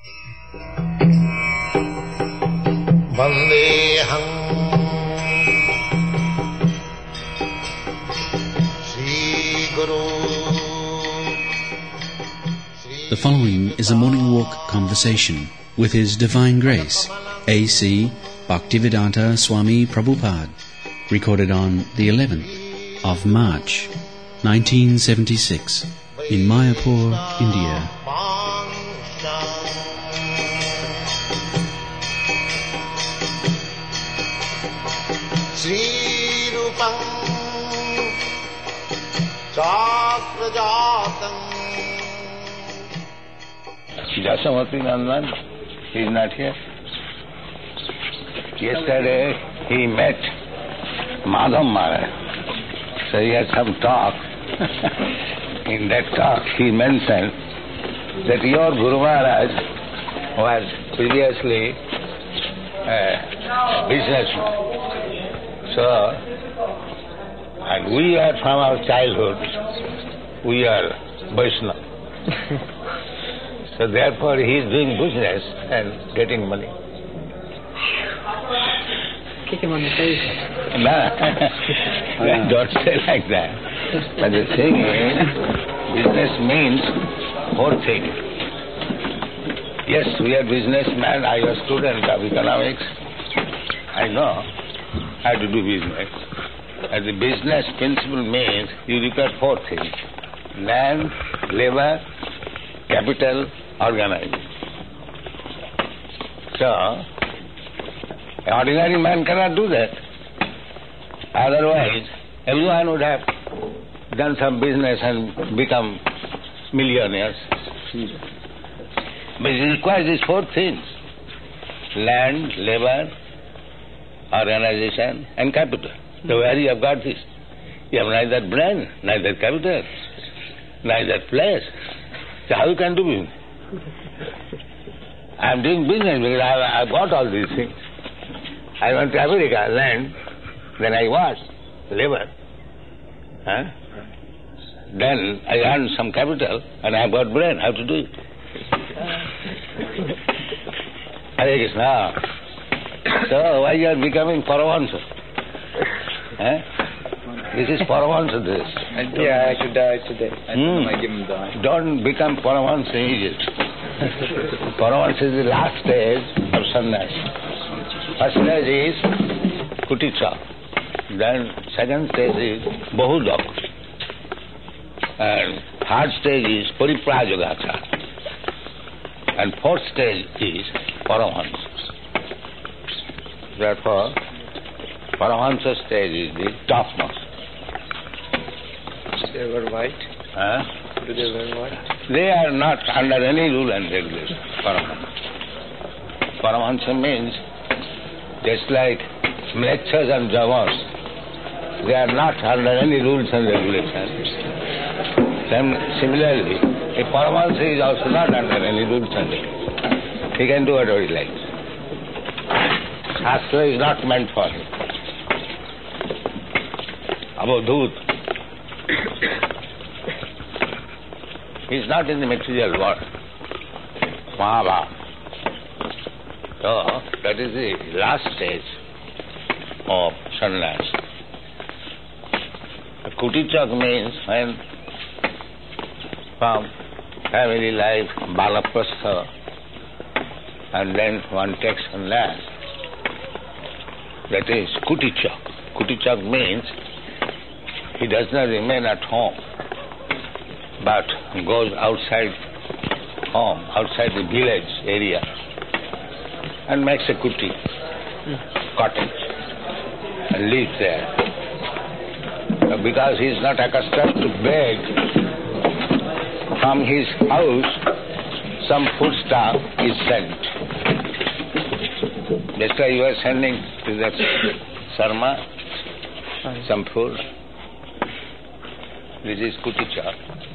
Vandeham Shri Guru. The following is a morning walk conversation with His Divine Grace, A.C. Bhaktivedanta Swami Prabhupada, recorded on the 11th of March, 1976, in Mayapur, India. Shri Rupam Chakrajatam. Jasamati Nandan is not here. Yesterday he met Madhav Maharaj. So he had some talk. In that talk he mentioned that your Guru Maharaj was previously a businessman. So, and we are from our childhood, we are Vaishnava. So therefore he is doing business and getting money. Kick him on the face. No, don't say like that. But the thing is, business means whole thing. Yes, we are businessmen. I was a student of economics. I know how to do business. And the business principle means you require four things: land, labor, capital, organizing. So, an ordinary man cannot do that. Otherwise, everyone would have done some business and become millionaires. But it requires these four things: land, labor, organization, and capital. So where you have got this? You have neither brain, neither capital, neither place. So how you can do business? I am doing business because I got all these things. I went to America, land, then I was labor. Then I earned some capital and I got brain. How to do it? Hare Krishna. So why you are becoming Paramahansa? This is Paramahansa this. Yeah, I could die today. I give him die. Don't become Paramahansa immediately. Paramahansa is the last stage of sannyas. First stage is Kuticha. Then second stage is Bahudak. And third stage is Pariprajogata. And fourth stage is Paramahansa. Therefore, Paramahansa stage is the topmost. They were white? Do they wear white? They are not under any rule and regulation, Paramahansa. Paramahansa means just like mlechas and jamas, they are not under any rules and regulations. Similarly, a Paramahansa is also not under any rules and regulations. He can do whatever he likes. Shastra is not meant for him. Abodhut. He is not in the material world. Mahabha. So, that is the last stage of sannyas. Kutichak means when from family life, balaprastha, and then one takes sannyas. That is Kutichak. Kutichak means he does not remain at home, but goes outside home, outside the village area, and makes a kuti, cottage, and lives there. Because he is not accustomed to beg, from his house some foodstuff is sent. That's why you are sending to that sarma some food. This is Kuticha.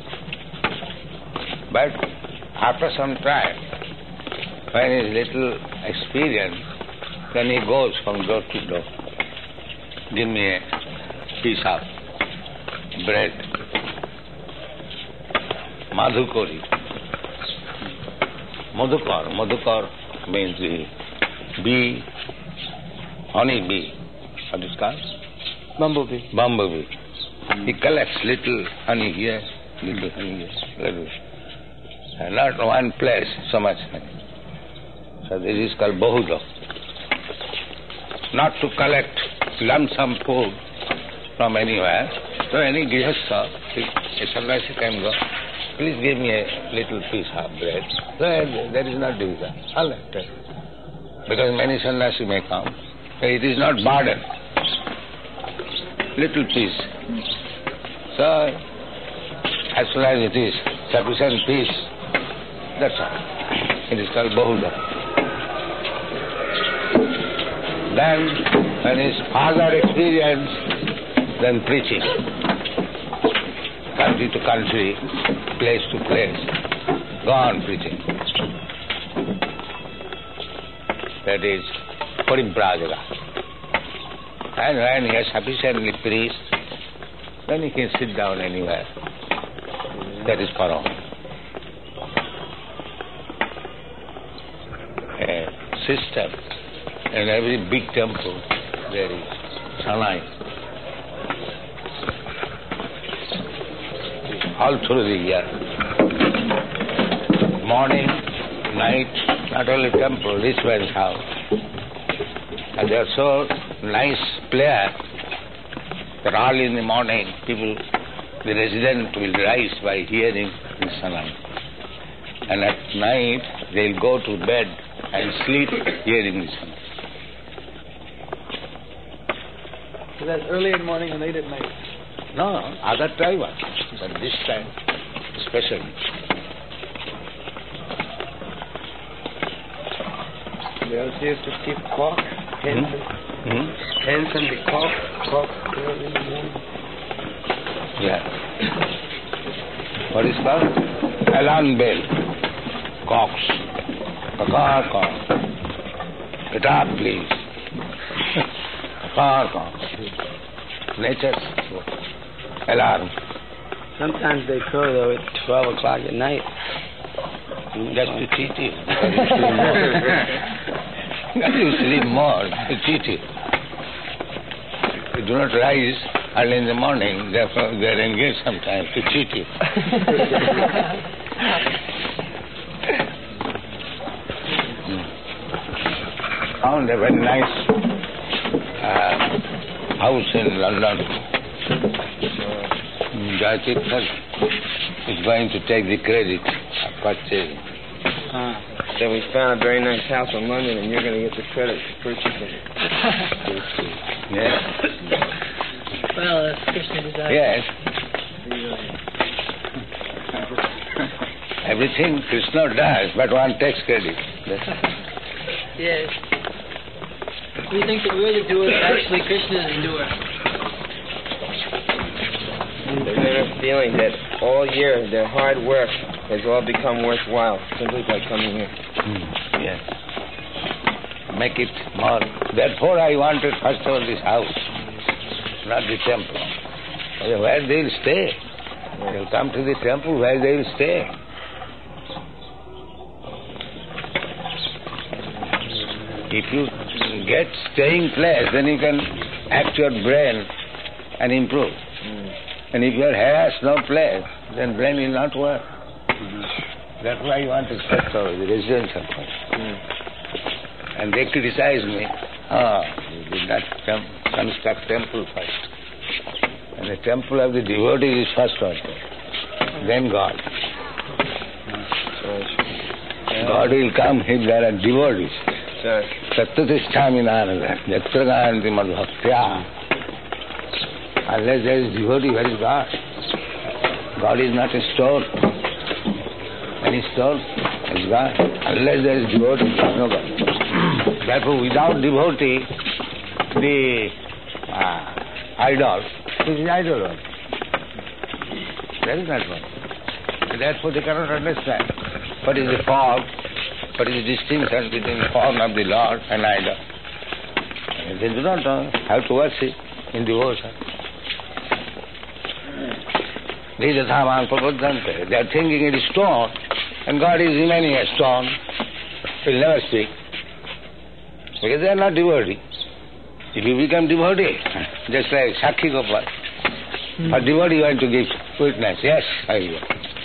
But after some time, when he is little experienced, then he goes from door to door. Give me a piece of bread, madhukori. Madhukar. Madhukar means the bee, honey bee. What is it called? Bumblebee. Bumblebee. He collects little honey here, little honey here, little. And not one place, so much honey. So this is called Bahuda. Not to collect lump sum food from anywhere. So any grihastha, a sannyasi can go, please give me a little piece of bread. So there is not division. All right. Because many sannyasi may come. So it is not burden. Little piece. So as far as it is sufficient piece, that's all. It is called Bahuda. Then when his father experienced, then preaching. Country to country, place to place. Go on preaching. That is Paribrajaka. And when he has sufficiently preached, then he can sit down anywhere. That is Param. A system. In every big temple there is Sanai. All through the year. Morning, night, not only temple, rich man's house. And they are so nice players that early in the morning people, the resident will rise by hearing the Sanai. And at night they'll go to bed and sleep hearing the Sanai. So that's early in the morning and late at night. No, other time, but this time, especially. They also used to keep clock, hens and the clock early in the morning. Yeah. What is called? Alarm bell. Cocks. Caw. Get up, please. Caw. Nature's alarm. Sometimes they crow though at 12 o'clock at night. Just to cheat you. You sleep more to cheat you. You do not rise early in the morning, therefore they are engaged sometimes to cheat you. Found a very nice house in London. Jayatithar is going to take the credit of purchasing. So we found a very nice house in London and you're going to get the credit for purchasing it. Yes. Well, that's Krishna desire. Yes. Everything Krishna does, but one takes credit. Yes. We think that we're the doers, actually Krishna is the doer. They have a feeling that all year their hard work has all become worthwhile simply by coming here. Yes. Make it more. Therefore I wanted first of all this house, not the temple. Where they will stay. They will come to the temple where they will stay. If you get staying place, then you can act your brain and improve. And if your hair has no place, then brain will not work. That's why you want to set over the residential place. And they criticize me. You did not construct temple first. And the temple of the devotee is first also. Then God. God will come if there are devotees. Sattvatisthami narada, yatra gayanti madhvaktya. Unless there is devotee, where is God? God is not a store. Any store is God. Unless there is devotee, there is no God. Therefore, without devotee, the idol is idol. There is not one. Therefore, they cannot understand what is the form, what is the distinction between the form of the Lord and idol. They do not know how to worship in devotion. They are thinking it is stone, and God is remaining a stone. will never speak. Because they are not devotee. If you become devotee, just like Sakhi Gopal, for devotee you want to give witness. Yes, I will.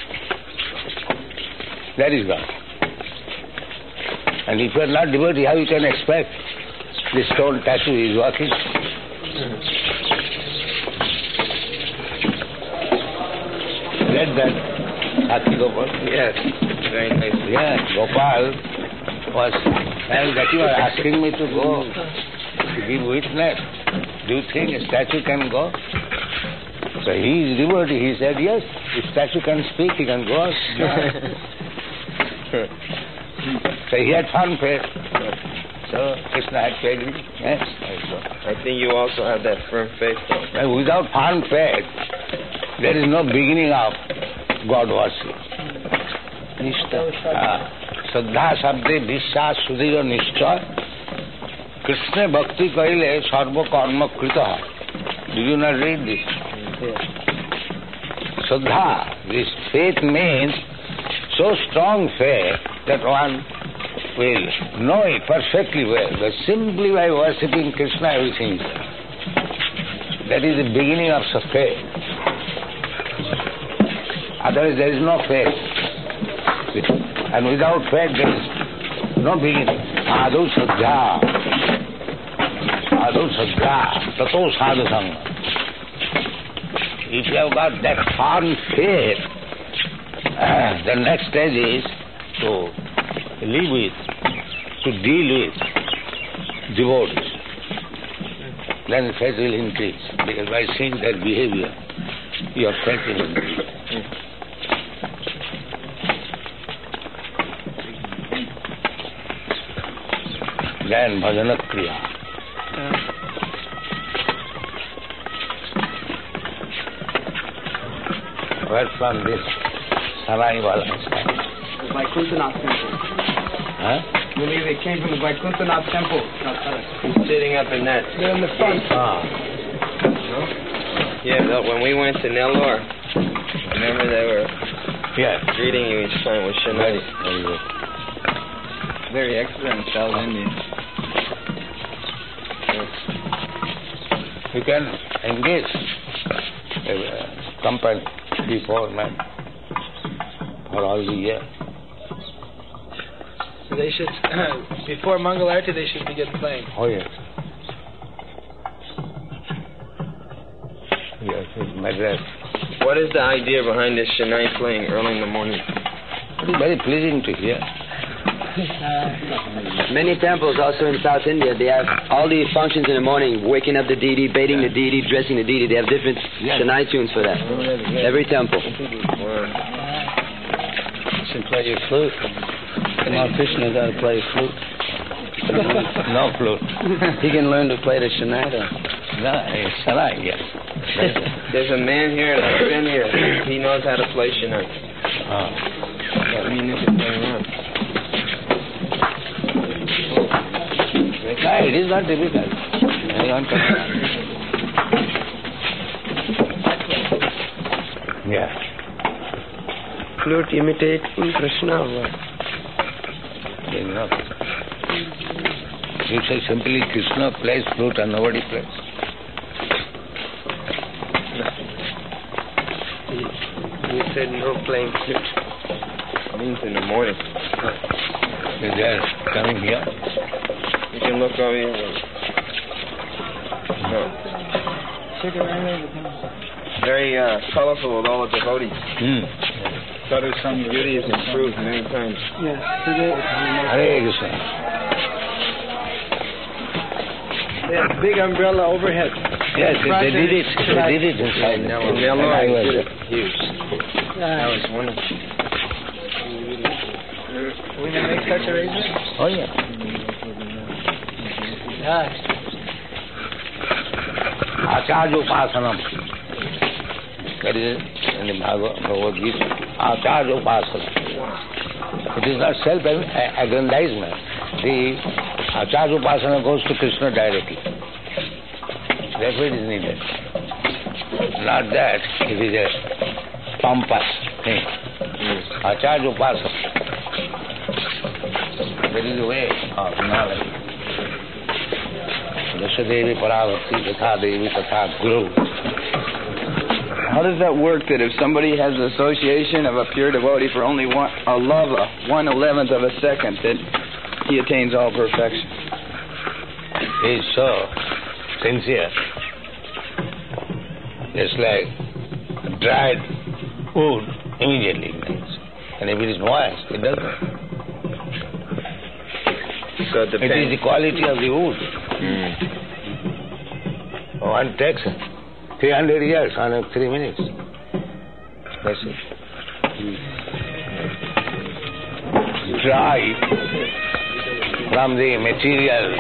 That is God. And if you are not devotee, how you can expect this stone statue is walking? Read that Sakhi Gopal? Yes, very nice. Yes, Gopal was saying that you are asking me to go to give witness. Do you think a statue can go? So he is devotee. He said, yes, if statue can speak, he can go. So he had firm faith. So Krishna had faith. Yes, I think you also have that firm faith, though. and without firm faith, there is no beginning of God worship. Shraddha Sabde Vishwas Sudhira Nishchay Krishna Bhakti Kaile Sarva Karma Krita. Do you not read this? Shraddha, this faith means so strong faith that one will know it perfectly well. But simply by worshipping Krishna, everything is there. That is the beginning of faith. Otherwise there is no faith. And without faith there is no beginning. Adu Shraddha. Adu Shraddha. Tato Sadhu Sangha. If you have got that firm faith, the next stage is to live with, to deal with devotees. Then faith will increase, because by seeing their behavior, your faith will increase. Then bhajana kriya. Where from this Sarai Wala is coming? The Vaikuntanath temple. Huh? I believe it came from the Vaikuntanath temple. He's sitting up in that. They're in the front. Yeah, when we went to Nellore, remember they were greeting you each time with Shania. Very good. Very excellent South Indian. You can engage a company before man for all the year. So they should, before Mangalarti, they should begin playing. Oh yes. Yes, it's Madras. What is the idea behind this Shania playing early in the morning? It is very pleasing to hear. Many temples also in South India, they have all these functions in the morning, waking up the deity, bathing the deity, dressing the deity. They have different Shania tunes for that. Every temple. You should play your flute. Now Krishna got to play flute. No flute. He can learn to play the Shania. No, Shania, yes. There's a man here that's been here. He knows how to play Shania. That means you can play around. It is not difficult. Yeah. Flute imitating Krishna or what? Enough. You say simply Krishna plays flute and nobody plays. You said no playing flute. It means in the morning. They are coming here. You can look over here. No. Very colorful with all the devotees. Sadhu Sangha beauty is improved many times. Yes, today. Hare Krishna. They have big umbrella overhead. Yes, they did it. They did it inside. In Nellore, they did it huge. That was wonderful. We can make such arrangements? Oh, yeah. Acharya Upasanam. That is in the Bhagavad Gita. Acharya Upasanam. It is not self-aggrandizement. The Acharya Upasana goes to Krishna directly. Therefore it is needed. Not that it is a pompous thing. Acharya Upasana. there is a way of knowledge. Dashadevi Paravati Tatha Devi Tatha Guru. How does that work, that if somebody has the association of a pure devotee for only a 1/11th of a second, that he attains all perfection? He is so sincere. Just like dried wood immediately ignites. And if it is moist, it doesn't. So it It is the quality of the wood. One takes 300 years on 3 minutes. That's it. Dry from the material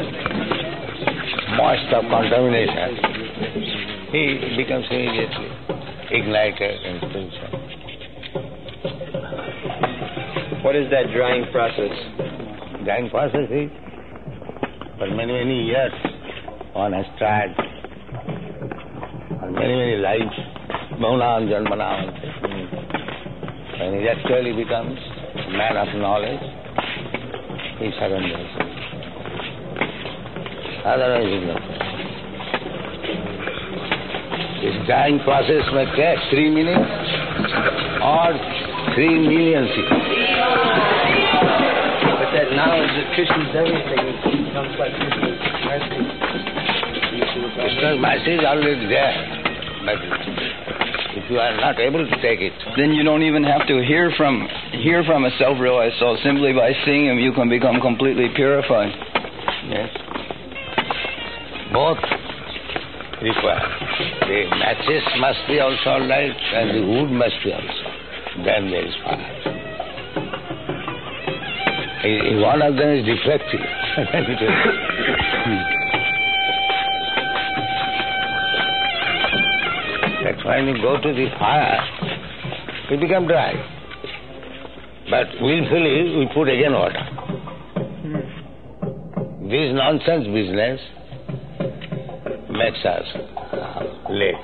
moist of contamination, he becomes immediately ignited and spiritual. What is that drying process? Drying process is for many, many years one has tried, for many, many lives, Bhavanam Janmanam. When he actually becomes a man of knowledge, he surrenders. Otherwise, he doesn't. This drying process may take 3 minutes or 3 million seconds. But that knowledge that Krishna's everything becomes like Krishna's mercy. Krishna's mercy is already there. But if you are not able to take it, Then you don't even have to hear from a self-realized soul. Simply by seeing him, you can become completely purified. yes, both require. The matches must be also light and the wood must be also. Then there is fire. If one of them is defective, that's when you go to the fire, it becomes dry. But willfully we put again water. This nonsense business makes us late.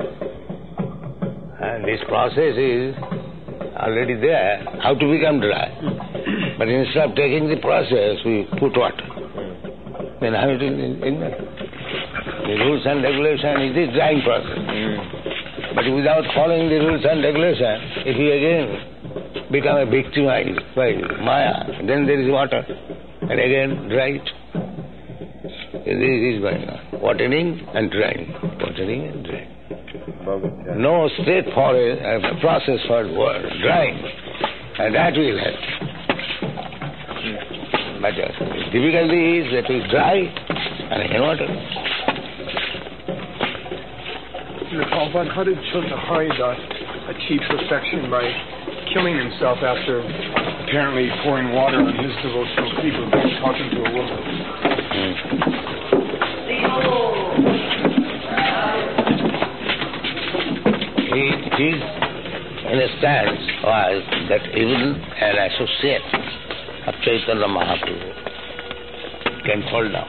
And this process is already there, how to become dry. But instead of taking the process, we put water. Then how it will ignite? The rules and regulation is the drying process. But without following the rules and regulation, if we again become a victimized by Maya, then there is water. And again, dry it. This is going on. Watering and drying. Watering and drying. No straightforward process for drying. And that will help. But the difficulty is that it's dry and in water. Prabhupada, how did Chota Haridas achieve perfection by killing himself after apparently pouring water on his devotional feet when he was talking to a woman? His understanding was that even an associate of Chaitanya Mahaprabhu can fall down.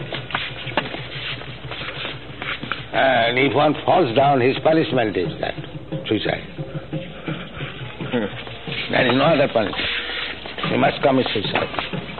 And if one falls down, his punishment is that, suicide. There is no other punishment. He must commit suicide.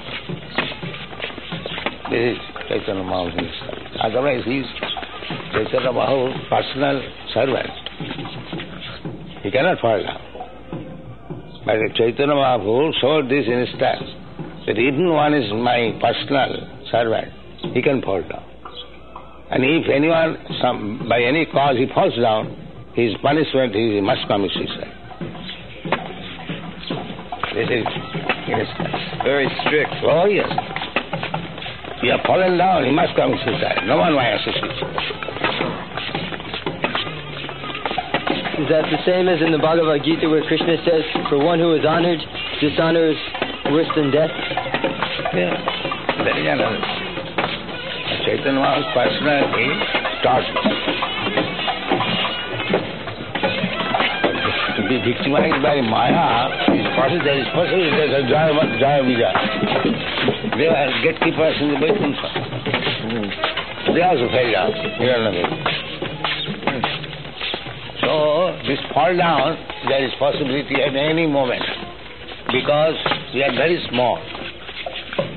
This is Chaitanya Mahaprabhu's. Otherwise, he is Chaitanya Mahaprabhu's personal servant. He cannot fall down. But Chaitanya Mahaprabhu showed this instance that even one is my personal servant, he can fall down. And if anyone, by any cause, he falls down, his punishment is he must commit suicide. This is instance. Very strict. Oh, yes. He has fallen down, he must commit suicide. No one may associate. Is that the same as in the Bhagavad Gita where Krishna says, for one who is honored, dishonor is worse than death? Yeah. There is another. Chaitanya Mahaprabhu's personality taught to be victimized by Maya is possible. There is possible. There is a Jaya Vijaya. They are gatekeepers in the Vaikuntha. They also fell down. So this fall down, there is possibility at any moment because we are very small.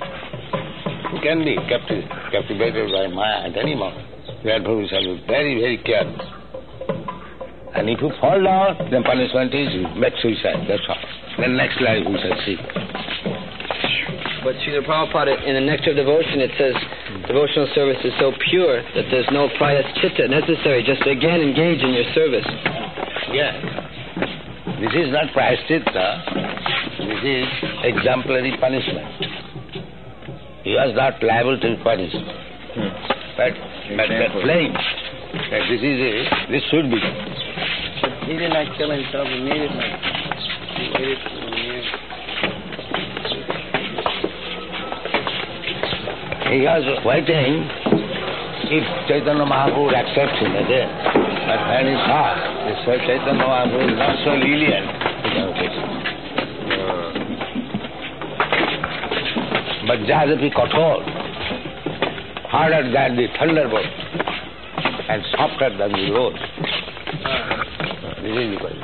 Who can be captivated by Maya at any moment. Therefore we shall be very, very careful. And if you fall down, then punishment is you make suicide, that's all. Then next life we shall see. But Srila Prabhupada, in the Nectar of Devotion, it says devotional service is so pure that there's no prayaschitta necessary. Just again engage in your service. Yeah. This is not prayaschitta. This is exemplary punishment. He was not liable to be punished. But that claim that this is it, this should be. He did not kill himself immediately. He waited for a year. He was waiting if Chaitanya Mahaprabhu accepts him again. But when he saw that Chaitanya Mahaprabhu is not so lenient, he never takes him. But Jadapi Kathor, harder than the thunderbolt and softer than the rose. This is the question.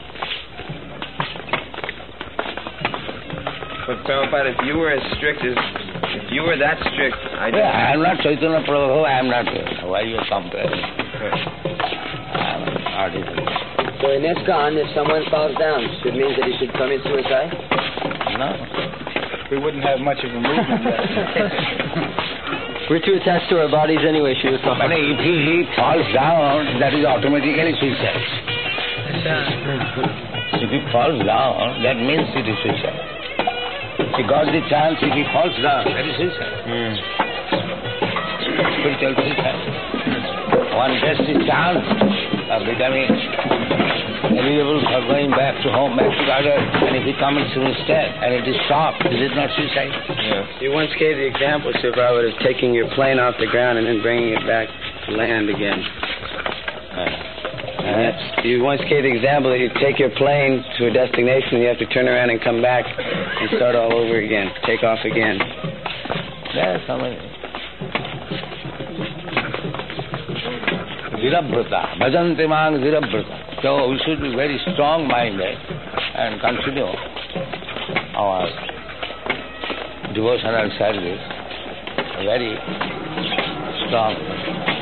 But Prabhupada, if you were as strict as, if you were that strict, I am not Chaitanya Prabhu, I am not. Why you comparing? I am artificial. So in ISKCON, if someone falls down, it means that he should commit suicide? No. We wouldn't have much of a movement then. We're too attached to our bodies anyway, Srila But Prabhupada. if he falls down, that is automatically suicide. If he falls down, that means it is suicide. He got the chance, if he falls down, that is suicide. Spiritual suicide. One gets the chance of becoming eligible for going back to home, back to God, and if he commits suicide and it is stopped, is it not suicide? You once gave the example, Srila Prabhupada, of taking your plane off the ground and then bringing it back to land again. You once gave the example that you take your plane to a destination and you have to turn around and come back and start all over again, take off again. There are so many. Zirabrata, bhajante mang zirabrata. So we should be very strong-minded and continue our devotional service very strong.